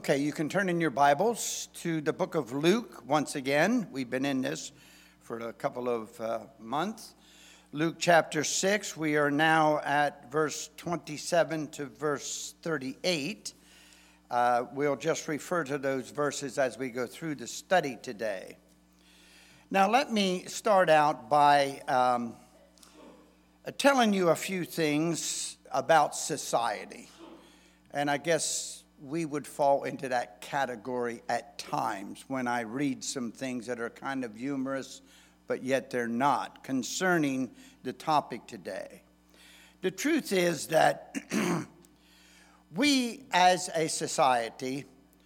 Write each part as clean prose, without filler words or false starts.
Okay, you can turn in your Bibles to the book of Luke once again. We've been in this for a couple of months. Luke chapter 6, we are now at verse 27 to verse 38. We'll just refer to those verses as we go through the study today. Now, let me start out by telling you a few things about society. And I guess we would fall into that category at times when I read some things that are kind of humorous, but yet they're not, concerning the topic today. The truth is that we as a society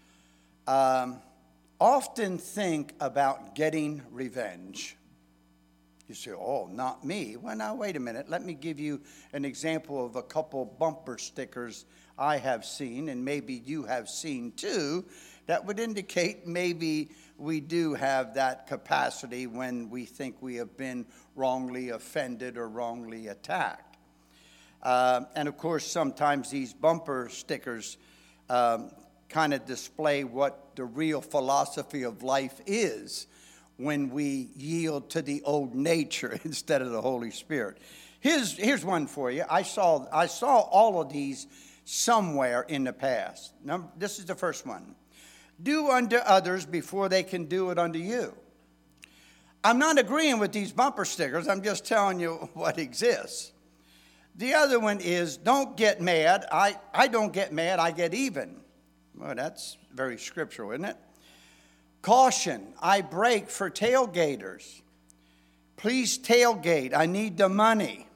often think about getting revenge. You say, oh, not me. Well, now, wait a minute. Let me give you an example of a couple bumper stickers I have seen, and maybe you have seen too, that would indicate maybe we do have that capacity when we think we have been wrongly offended or wrongly attacked. And of course, sometimes these bumper stickers kind of display what the real philosophy of life is when we yield to the old nature instead of the Holy Spirit. Here's one for you. I saw all of these somewhere in the past. This is the first one. Do unto others before they can do it unto you. I'm not agreeing with these bumper stickers. I'm just telling you what exists. The other one is, don't get mad. I don't get mad, I get even. Well, that's very scriptural, isn't it? Caution, I brake for tailgaters. Please tailgate, I need the money.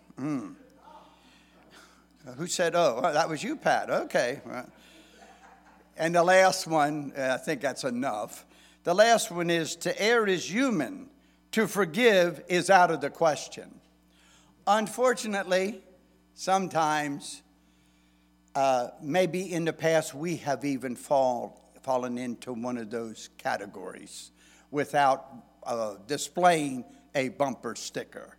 Who said, oh, that was you, Pat. Okay. And the last one, I think that's enough. The last one is, to err is human. To forgive is out of the question. Unfortunately, sometimes, maybe in the past, we have even fallen into one of those categories without displaying a bumper sticker.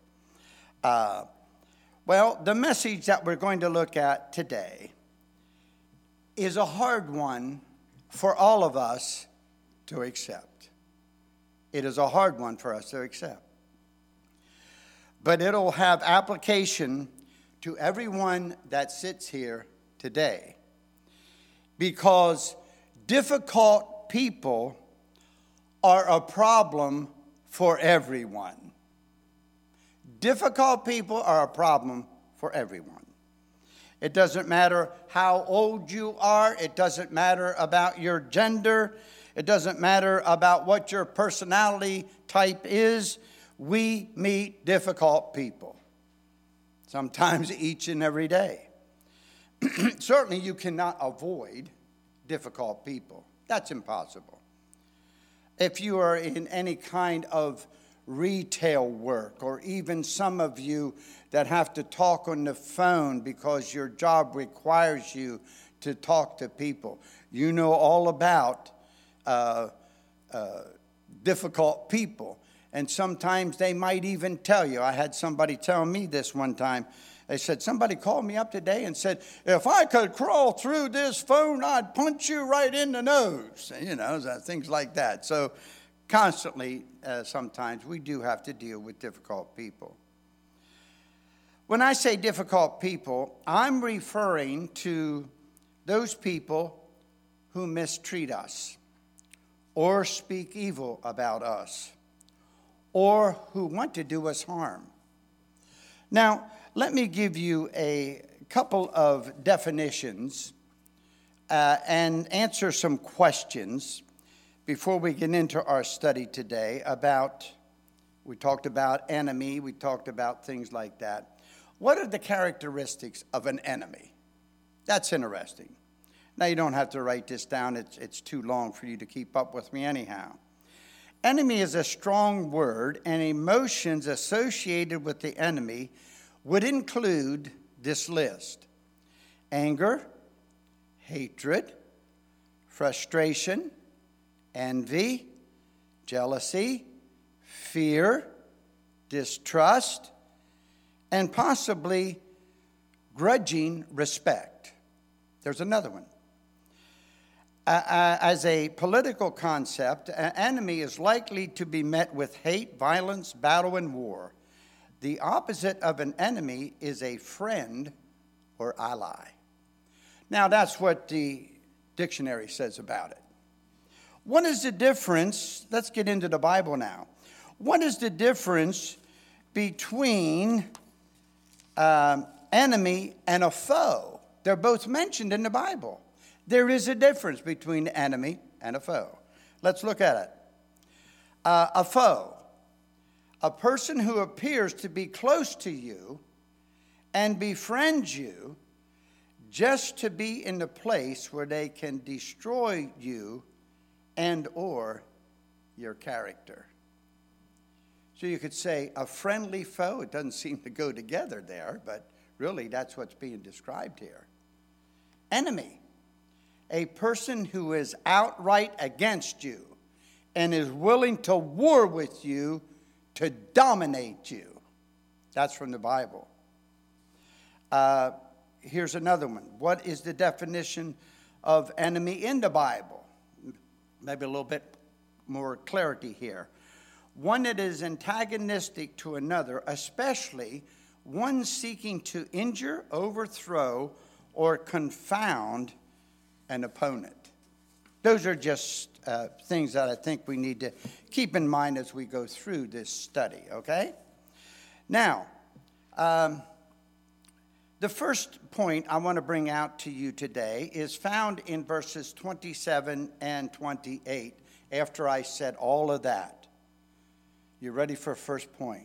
Well, the message that we're going to look at today is a hard one for all of us to accept. It is a hard one for us to accept. But it'll have application to everyone that sits here today. Because difficult people are a problem for everyone. Difficult people are a problem for everyone. It doesn't matter how old you are. It doesn't matter about your gender. It doesn't matter about what your personality type is. We meet difficult people, sometimes each and every day. Certainly you cannot avoid difficult people. That's impossible. If you are in any kind of retail work, or even some of you that have to talk on the phone because your job requires you to talk to people. You know all about difficult people. And sometimes they might even tell you. I had somebody tell me this one time. They said, somebody called me up today and said, if I could crawl through this phone, I'd punch you right in the nose. You know, things like that. So constantly, sometimes we do have to deal with difficult people. When I say difficult people, I'm referring to those people who mistreat us, or speak evil about us, or who want to do us harm. Now, let me give you a couple of definitions and answer some questions before we get into our study today we talked about enemy, we talked about things like that. What are the characteristics of an enemy? That's interesting. Now, you don't have to write this down. It's too long for you to keep up with me anyhow. Enemy is a strong word, and emotions associated with the enemy would include this list: anger, hatred, frustration, envy, jealousy, fear, distrust, and possibly grudging respect. There's another one. As a political concept, an enemy is likely to be met with hate, violence, battle, and war. The opposite of an enemy is a friend or ally. Now, that's what the dictionary says about it. What is the difference? Let's get into the Bible now. What is the difference between enemy and a foe? They're both mentioned in the Bible. There is a difference between enemy and a foe. Let's look at it. A foe, a person who appears to be close to you and befriends you just to be in the place where they can destroy you and or your character. So you could say a friendly foe. It doesn't seem to go together there, but really that's what's being described here. Enemy, a person who is outright against you and is willing to war with you to dominate you. That's from the Bible. Here's another one. What is the definition of enemy in the Bible? Maybe a little bit more clarity here. One that is antagonistic to another, especially one seeking to injure, overthrow, or confound an opponent. Those are just things that I think we need to keep in mind as we go through this study, okay? Now, the first point I want to bring out to you today is found in verses 27 and 28, after I said all of that. You ready for first point?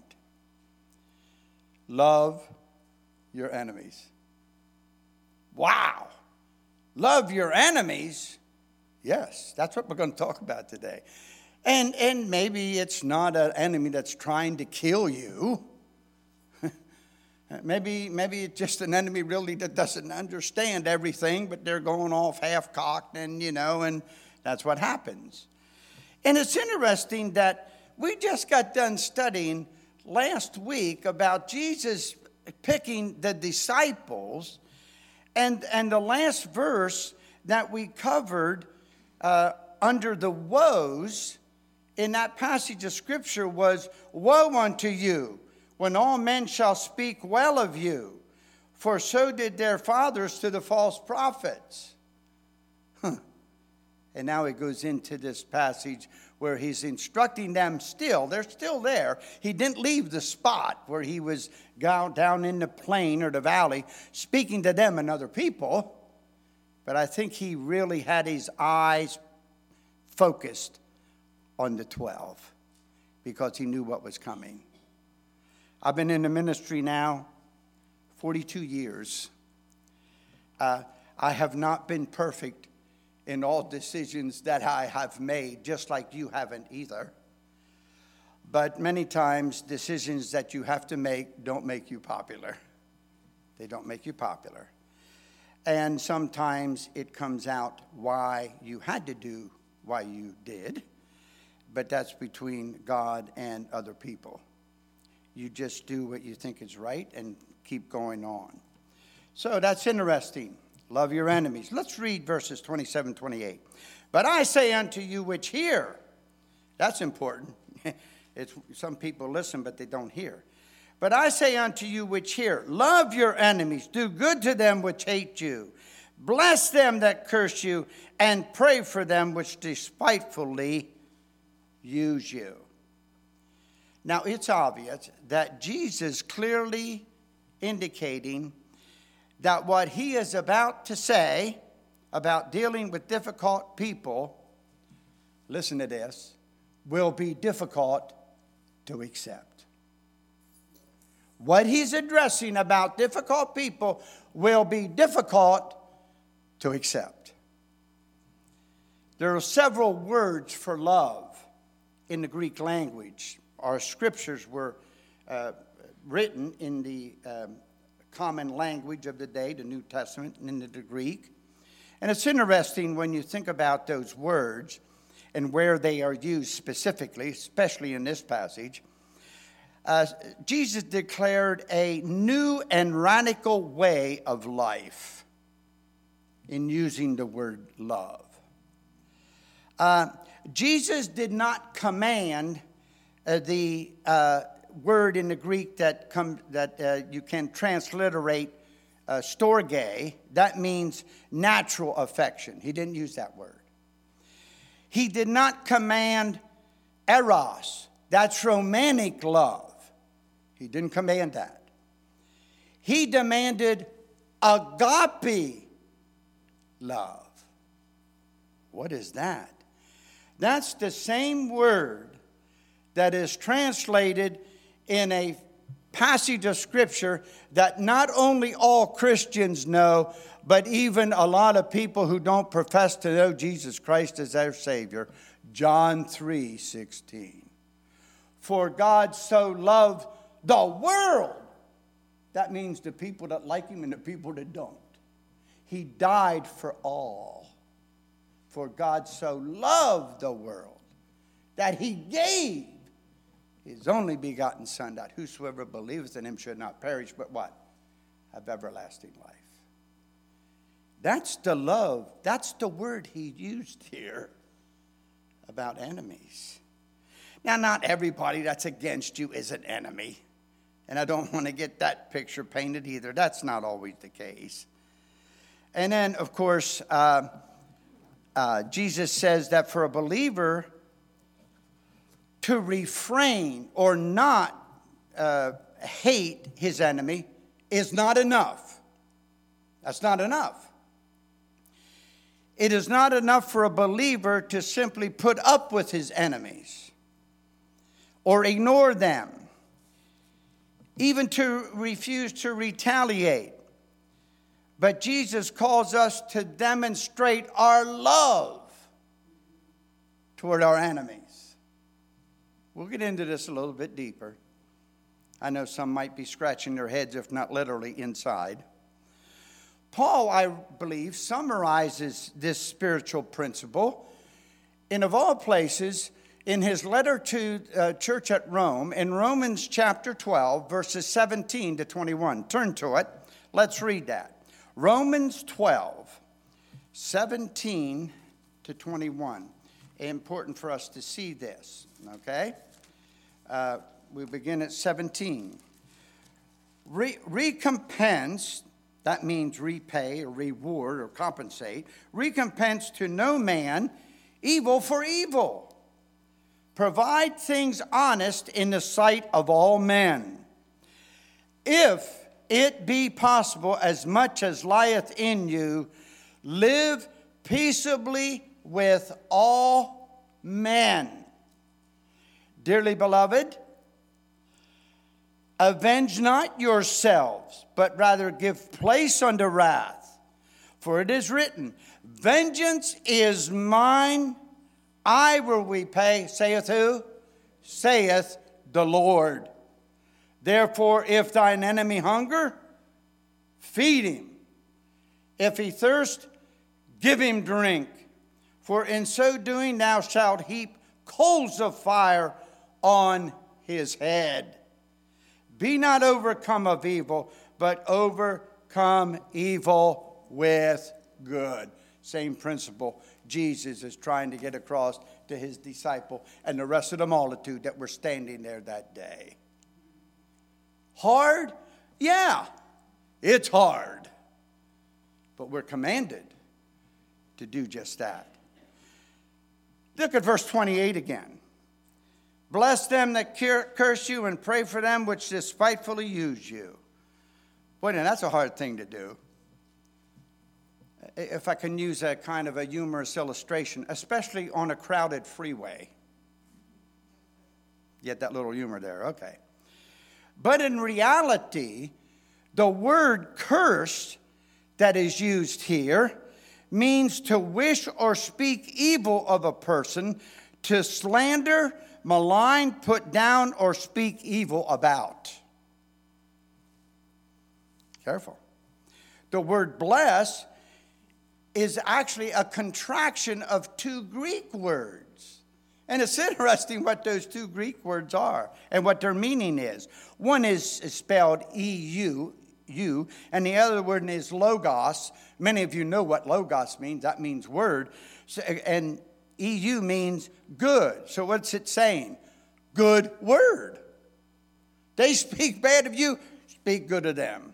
Love your enemies. Wow! Love your enemies? Yes, that's what we're going to talk about today. And maybe it's not an enemy that's trying to kill you. Maybe it's just an enemy really that doesn't understand everything, but they're going off half-cocked and that's what happens. And it's interesting that we just got done studying last week about Jesus picking the disciples. And the last verse that we covered under the woes in that passage of Scripture was, "Woe unto you, when all men shall speak well of you, for so did their fathers to the false prophets." And now he goes into this passage where he's instructing them still. They're still there. He didn't leave the spot where he was down in the plain or the valley speaking to them and other people. But I think he really had his eyes focused on the 12 because he knew what was coming. I've been in the ministry now 42 years. I have not been perfect in all decisions that I have made, just like you haven't either. But many times, decisions that you have to make don't make you popular. They don't make you popular. And sometimes it comes out why you had to do why you did, but that's between God and other people. You just do what you think is right and keep going on. So that's interesting. Love your enemies. Let's read verses 27, 28. "But I say unto you which hear," that's important. Some people listen, but they don't hear. "But I say unto you which hear, love your enemies, do good to them which hate you, bless them that curse you, and pray for them which despitefully use you." Now, it's obvious that Jesus clearly indicating that what he is about to say about dealing with difficult people, listen to this, will be difficult to accept. What he's addressing about difficult people will be difficult to accept. There are several words for love in the Greek language. Our scriptures were written in the common language of the day, the New Testament, and in the Greek. And it's interesting when you think about those words and where they are used specifically, especially in this passage. Jesus declared a new and radical way of life in using the word love. Jesus did not command the word in the Greek that you can transliterate storge. That means natural affection. He didn't use that word. He did not command eros. That's romantic love. He didn't command that. He demanded agape love. What is that? That's the same word that is translated in a passage of Scripture that not only all Christians know, but even a lot of people who don't profess to know Jesus Christ as their Savior. John 3:16. For God so loved the world. That means the people that like Him and the people that don't. He died for all. For God so loved the world that He gave His only begotten Son, that whosoever believeth in Him should not perish, but what? Have everlasting life. That's the love. That's the word He used here about enemies. Now, not everybody that's against you is an enemy. And I don't want to get that picture painted either. That's not always the case. And then, of course, Jesus says that for a believer to refrain or not hate his enemy is not enough. That's not enough. It is not enough for a believer to simply put up with his enemies or ignore them, even to refuse to retaliate. But Jesus calls us to demonstrate our love toward our enemies. We'll get into this a little bit deeper. I know some might be scratching their heads, if not literally inside. Paul, I believe, summarizes this spiritual principle in, of all places, in his letter to church at Rome, in Romans chapter 12, verses 17 to 21. Turn to it. Let's read that. Romans 12, 17 to 21. Important for us to see this, okay? We begin at 17. Recompense, that means repay or reward or compensate. Recompense to no man evil for evil. Provide things honest in the sight of all men. If it be possible, as much as lieth in you, live peaceably with all men. Dearly beloved, avenge not yourselves, but rather give place unto wrath. For it is written, vengeance is mine, I will repay, saith who? Saith the Lord. Therefore, if thine enemy hunger, feed him. If he thirst, give him drink. For in so doing thou shalt heap coals of fire on his head. Be not overcome of evil, but overcome evil with good. Same principle Jesus is trying to get across to his disciple and the rest of the multitude that were standing there that day. Hard? Yeah, it's hard. But we're commanded to do just that. Look at verse 28 again. Bless them that curse you and pray for them which despitefully use you. Boy, now that's a hard thing to do. If I can use a kind of a humorous illustration, especially on a crowded freeway. Get that little humor there, okay. But in reality, the word curse that is used here means to wish or speak evil of a person, to slander, malign, put down, or speak evil about. Careful. The word bless is actually a contraction of two Greek words. And it's interesting what those two Greek words are and what their meaning is. One is spelled E-U, and the other word is logos. Many of you know what logos means. That means word. So, and EU means good. So what's it saying? Good word. They speak bad of you, speak good of them.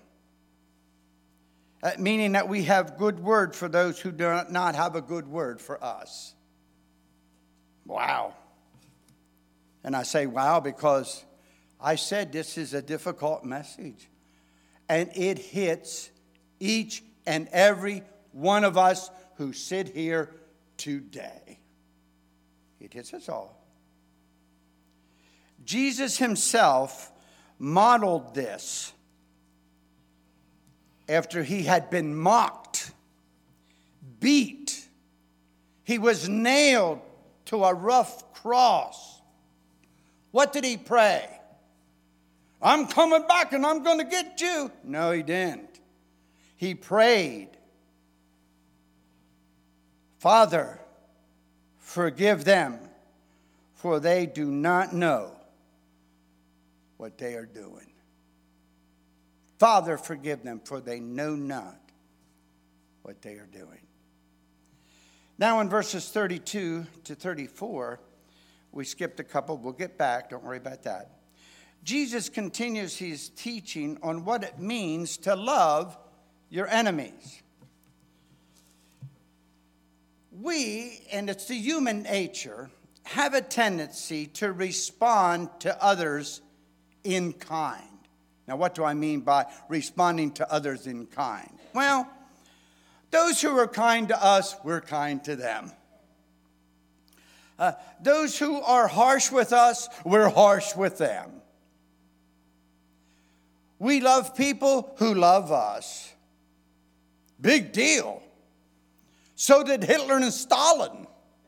Meaning that we have good word for those who do not have a good word for us. Wow. And I say wow because I said this is a difficult message. And it hits each and every one of us who sit here today. It hits us all. Jesus himself modeled this after he had been mocked, beat. He was nailed to a rough cross. What did he pray? I'm coming back and I'm going to get you. No, he didn't. He prayed, Father, forgive them, for they do not know what they are doing. Father, forgive them, for they know not what they are doing. Now in verses 32 to 34, we skipped a couple. We'll get back. Don't worry about that. Jesus continues his teaching on what it means to love your enemies. We, and it's the human nature, have a tendency to respond to others in kind. Now, what do I mean by responding to others in kind? Well, those who are kind to us, we're kind to them. Those who are harsh with us, we're harsh with them. We love people who love us. Big deal. So did Hitler and Stalin.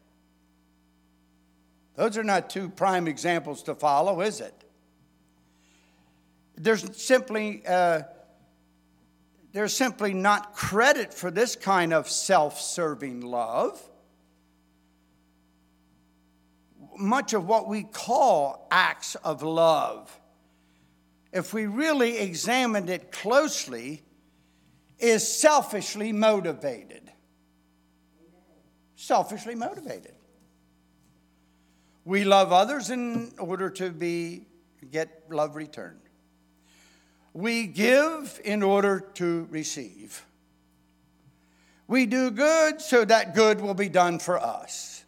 Those are not two prime examples to follow, is it? There's simply not credit for this kind of self-serving love. Much of what we call acts of love, if we really examined it closely, is selfishly motivated. Selfishly motivated. We love others in order to get love returned. We give in order to receive. We do good so that good will be done for us.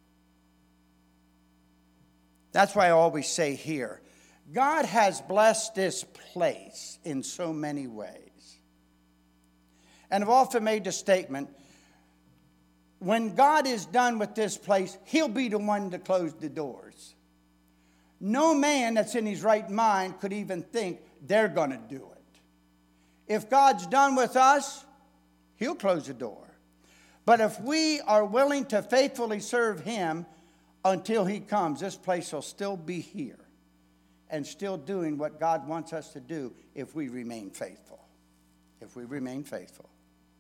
That's why I always say here, God has blessed this place in so many ways. And I've often made the statement, when God is done with this place, he'll be the one to close the doors. No man that's in his right mind could even think they're going to do it. If God's done with us, he'll close the door. But if we are willing to faithfully serve him until he comes, this place will still be here and still doing what God wants us to do if we remain faithful. If we remain faithful.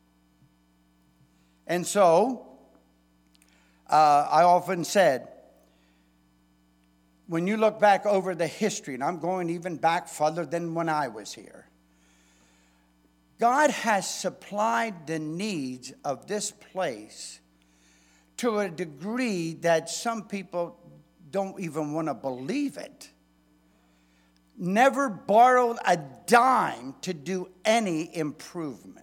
And so, I often said, when you look back over the history, and I'm going even back further than when I was here, God has supplied the needs of this place to a degree that some people don't even want to believe it. Never borrowed a dime to do any improvement.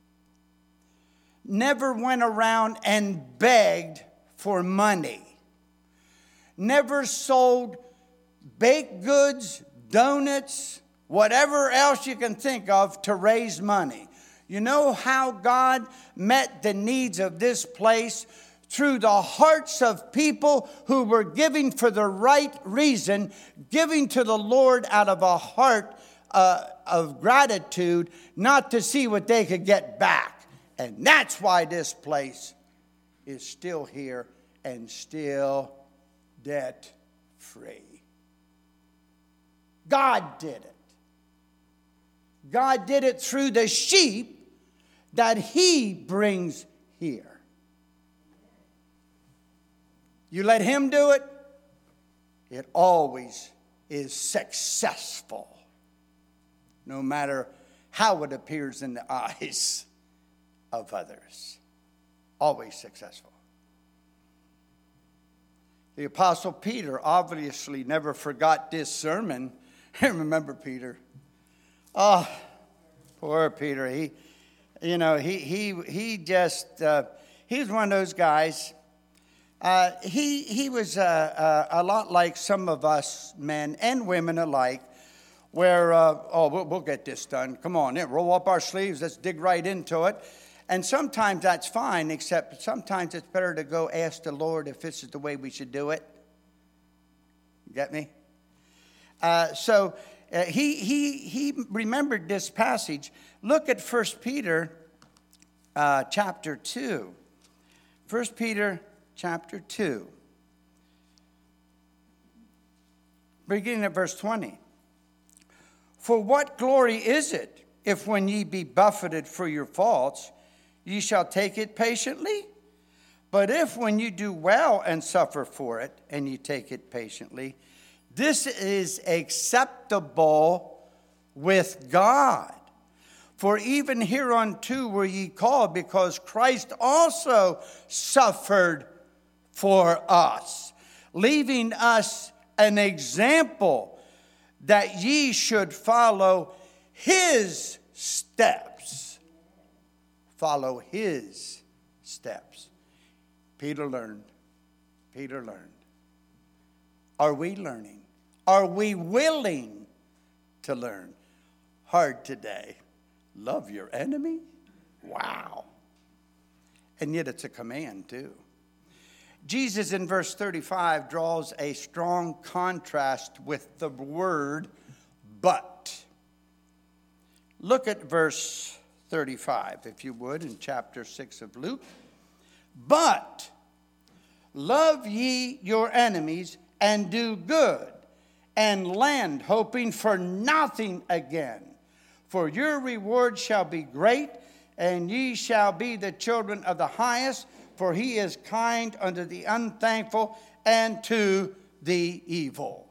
Never went around and begged for money. Never sold baked goods, donuts, whatever else you can think of to raise money. You know how God met the needs of this place? Through the hearts of people who were giving for the right reason, giving to the Lord out of a heart of gratitude, not to see what they could get back. And that's why this place is still here and still debt-free. God did it. God did it through the sheep that he brings here. You let him do it, it always is successful, no matter how it appears in the eyes of others. Always successful. The Apostle Peter obviously never forgot this sermon. Remember Peter? Oh, poor Peter. He was one of those guys. He was a lot like some of us men and women alike, where, we'll get this done. Come on, roll up our sleeves. Let's dig right into it. And sometimes that's fine, except sometimes it's better to go ask the Lord if this is the way we should do it. You get me? He remembered this passage. Look at 1 Peter chapter 2. 1 Peter chapter 2. Beginning at verse 20. For what glory is it, if when ye be buffeted for your faults, ye shall take it patiently? But if when you do well and suffer for it, and ye take it patiently, this is acceptable with God. For even hereunto were ye called, because Christ also suffered for us, leaving us an example that ye should follow his steps. Follow his steps. Peter learned. Are we learning? Are we willing to learn? Hard today. Love your enemy? Wow. And yet it's a command too. Jesus in verse 35 draws a strong contrast with the word but. Look at verse 35, if you would, in chapter 6 of Luke. But love ye your enemies, and do good, and lend, hoping for nothing again. For your reward shall be great, and ye shall be the children of the highest, for he is kind unto the unthankful and to the evil.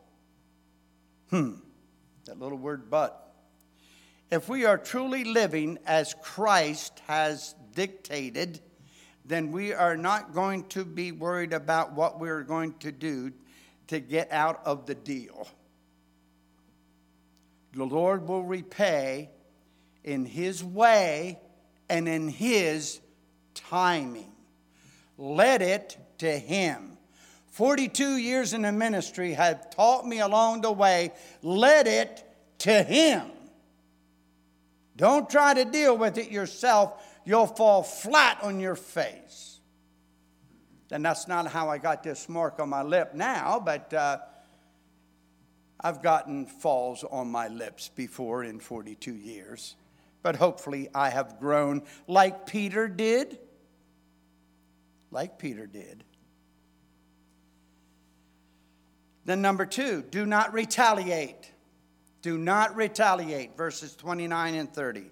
That little word but. If we are truly living as Christ has dictated, then we are not going to be worried about what we're going to do to get out of the deal. The Lord will repay in his way and in his timing. Let it to him. 42 years in the ministry have taught me along the way, let it to him. Don't try to deal with it yourself. You'll fall flat on your face. And that's not how I got this mark on my lip now, but I've gotten falls on my lips before in 42 years. But hopefully I have grown like Peter did. Like Peter did. Then number 2, do not retaliate. Do not retaliate, verses 29 and 30.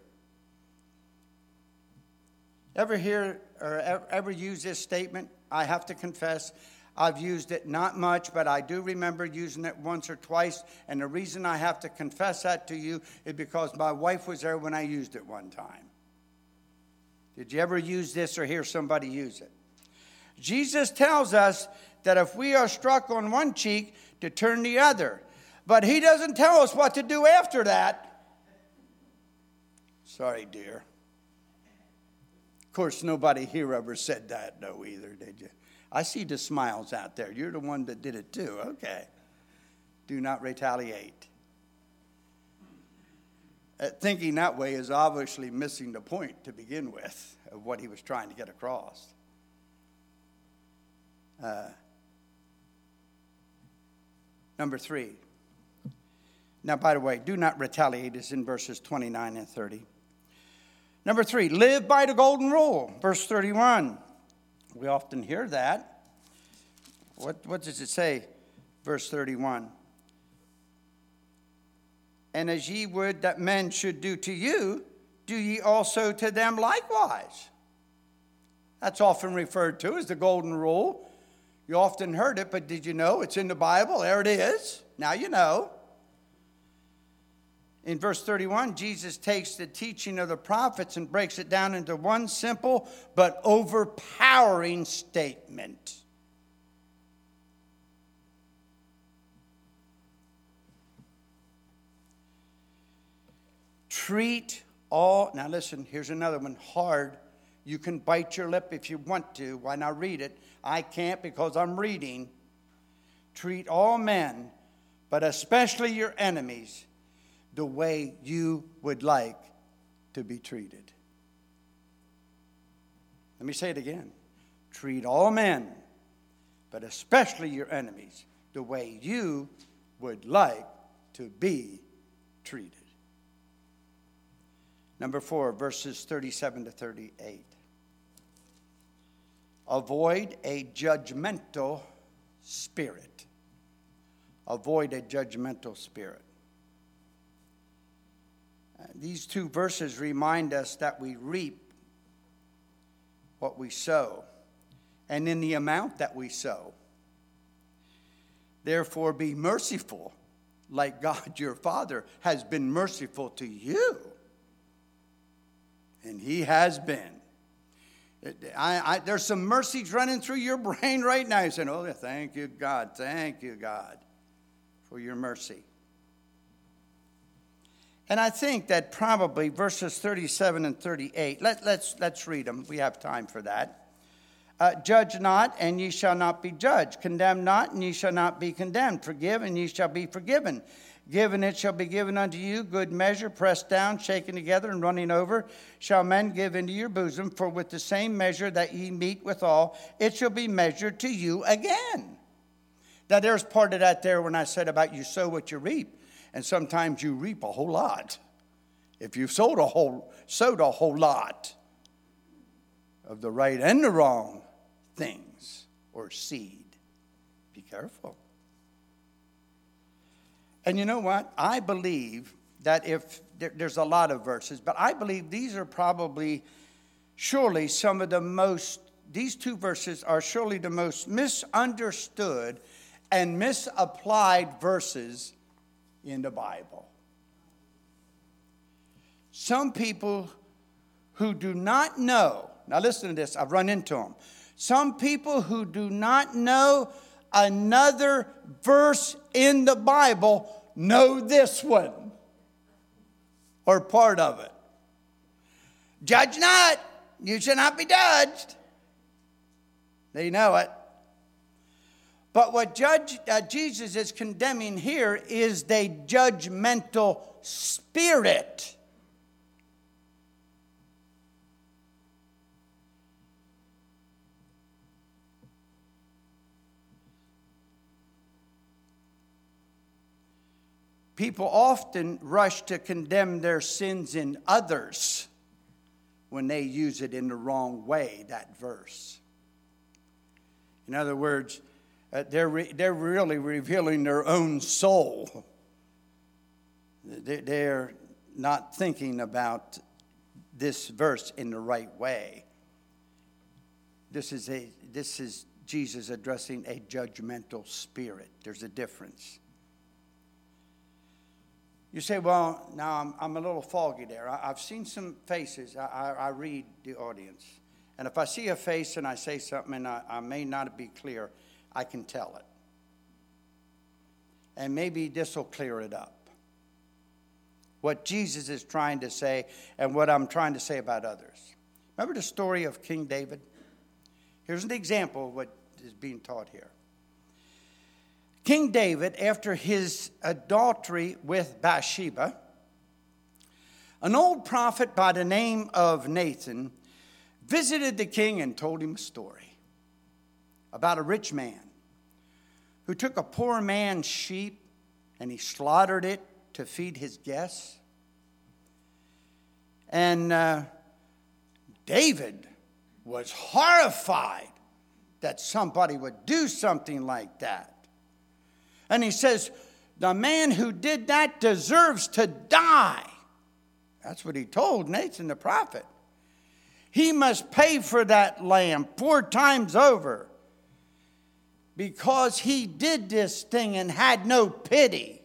Ever hear or ever use this statement? I have to confess, I've used it not much, but I do remember using it once or twice. And the reason I have to confess that to you is because my wife was there when I used it one time. Did you ever use this or hear somebody use it? Jesus tells us that if we are struck on one cheek, to turn the other. But he doesn't tell us what to do after that. Sorry, dear. Of course, nobody here ever said that, no, either, did you? I see the smiles out there. You're the one that did it too. Okay. Do not retaliate. Thinking that way is obviously missing the point to begin with of what he was trying to get across. Number 3. Now, by the way, do not retaliate is in verses 29 and 30. Number 3, live by the golden rule. Verse 31. We often hear that. What does it say? Verse 31. And as ye would that men should do to you, do ye also to them likewise. That's often referred to as the golden rule. You often heard it, but did you know it's in the Bible? There it is. Now you know. In verse 31, Jesus takes the teaching of the prophets and breaks it down into one simple but overpowering statement. treat all, now listen, here's another one, hard. You can bite your lip if you want to. Why not read it? I can't because I'm reading. Treat all men, but especially your enemies, the way you would like to be treated. Let me say it again. Treat all men, but especially your enemies, the way you would like to be treated. Number 4, verses 37 to 38. Avoid a judgmental spirit. Avoid a judgmental spirit. These two verses remind us that we reap what we sow, and in the amount that we sow. Therefore, be merciful, like God your Father has been merciful to you. And He has been. There's some mercies running through your brain right now. You're saying, oh, thank you, God. Thank you, God, for your mercy. And I think that probably verses 37 and 38, let's read them. We have time for that. Judge not, and ye shall not be judged. Condemn not, and ye shall not be condemned. Forgive, and ye shall be forgiven. Give, and it shall be given unto you. Good measure, pressed down, shaken together, and running over, shall men give into your bosom. For with the same measure that ye meet withal, it shall be measured to you again. Now, there's part of that there when I said about you sow what you reap. And sometimes you reap a whole lot. If you've sowed a whole lot of the right and the wrong things or seed, be careful. And you know what? I believe that if there's a lot of verses, but I believe these are probably surely some of the most, these two verses are surely the most misunderstood and misapplied verses in the Bible. Some people who do not know, now listen to this, I've run into them. Some people who do not know another verse in the Bible know this one or part of it. Judge not, you shall not be judged. They know it. But what Jesus is condemning here is the judgmental spirit. People often rush to condemn their sins in others when they use it in the wrong way, that verse. In other words, they're really revealing their own soul. They're not thinking about this verse in the right way. This is Jesus addressing a judgmental spirit. There's a difference. You say, well, now I'm a little foggy there. I've seen some faces. I read the audience. And if I see a face and I say something and I may not be clear, I can tell it. And maybe this will clear it up. What Jesus is trying to say and what I'm trying to say about others. Remember the story of King David? Here's an example of what is being taught here. King David, after his adultery with Bathsheba, an old prophet by the name of Nathan visited the king and told him a story about a rich man who took a poor man's sheep and he slaughtered it to feed his guests. And David was horrified that somebody would do something like that. And he says, the man who did that deserves to die. That's what he told Nathan the prophet. He must pay for that lamb 4 times over because he did this thing and had no pity.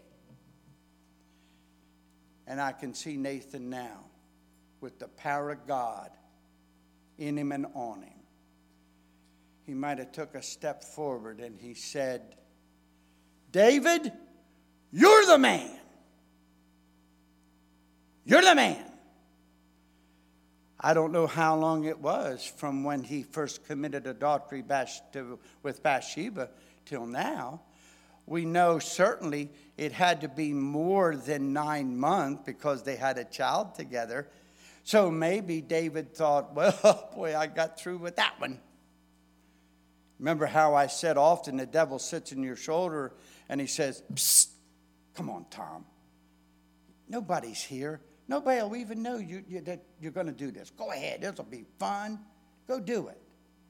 And I can see Nathan now with the power of God in him and on him. He might have took a step forward and he said, David, you're the man. You're the man. I don't know how long it was from when he first committed adultery with Bathsheba till now. We know certainly it had to be more than 9 months because they had a child together. So maybe David thought, well, boy, I got through with that one. Remember how I said often the devil sits in your shoulder and he says, psst, come on, Tom. Nobody's here. Nobody will even know that you're going to do this. Go ahead. This will be fun. Go do it.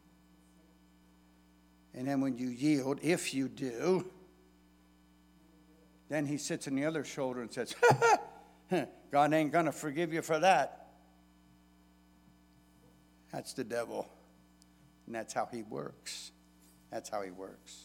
And then when you yield, if you do, then he sits on the other shoulder and says, God ain't going to forgive you for that. That's the devil. And that's how he works. That's how he works.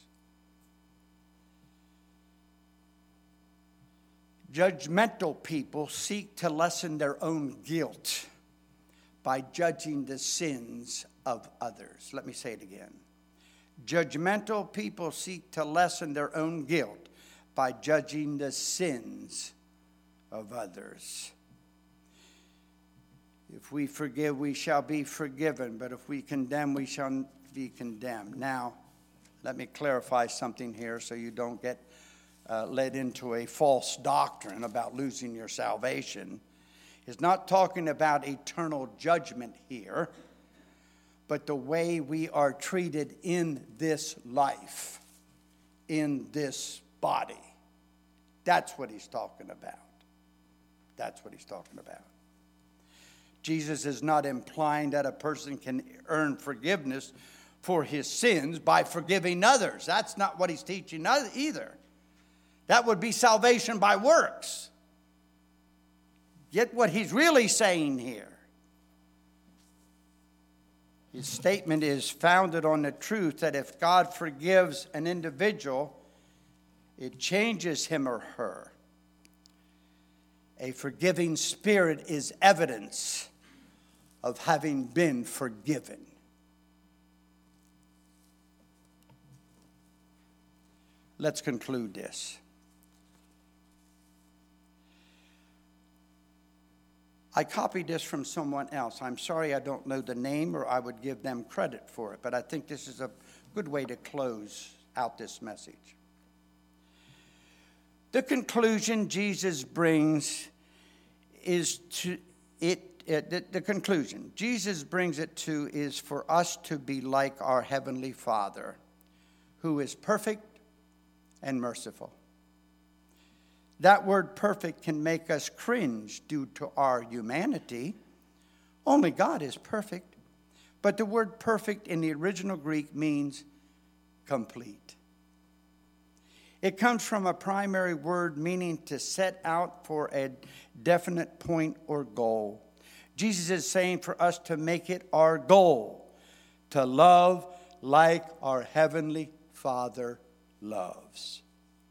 Judgmental people seek to lessen their own guilt by judging the sins of others. Let me say it again. Judgmental people seek to lessen their own guilt by judging the sins of others. If we forgive, we shall be forgiven. But if we condemn, we shall be condemned. Now, let me clarify something here so you don't get led into a false doctrine about losing your salvation. It's not talking about eternal judgment here, but the way we are treated in this life, in this body. That's what he's talking about. That's what he's talking about. Jesus is not implying that a person can earn forgiveness for his sins by forgiving others. That's not what he's teaching either. That would be salvation by works. Get what he's really saying here. His statement is founded on the truth that if God forgives an individual, it changes him or her. A forgiving spirit is evidence of having been forgiven. Let's conclude this. I copied this from someone else. I'm sorry I don't know the name, or I would give them credit for it, but I think this is a good way to close out this message. The conclusion Jesus brings is to it. The conclusion Jesus brings it to is for us to be like our Heavenly Father, who is perfect and merciful. That word perfect can make us cringe due to our humanity. Only God is perfect. But the word perfect in the original Greek means complete. It comes from a primary word meaning to set out for a definite point or goal. Jesus is saying for us to make it our goal to love like our Heavenly Father loves.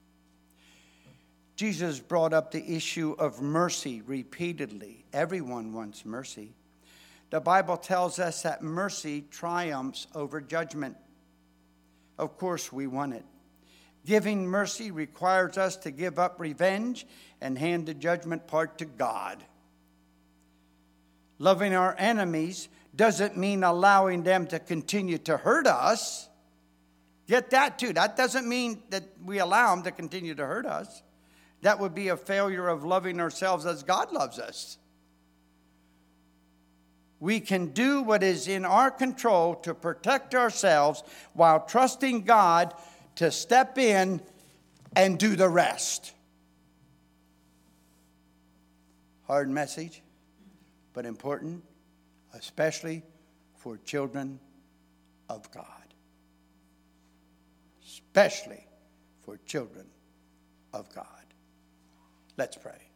Jesus brought up the issue of mercy repeatedly. Everyone wants mercy. The Bible tells us that mercy triumphs over judgment. Of course, we want it. Giving mercy requires us to give up revenge and hand the judgment part to God. Loving our enemies doesn't mean allowing them to continue to hurt us. Get that too. That doesn't mean that we allow them to continue to hurt us. That would be a failure of loving ourselves as God loves us. We can do what is in our control to protect ourselves while trusting God to step in and do the rest. Hard message, but important, especially for children of God. Especially for children of God. Let's pray.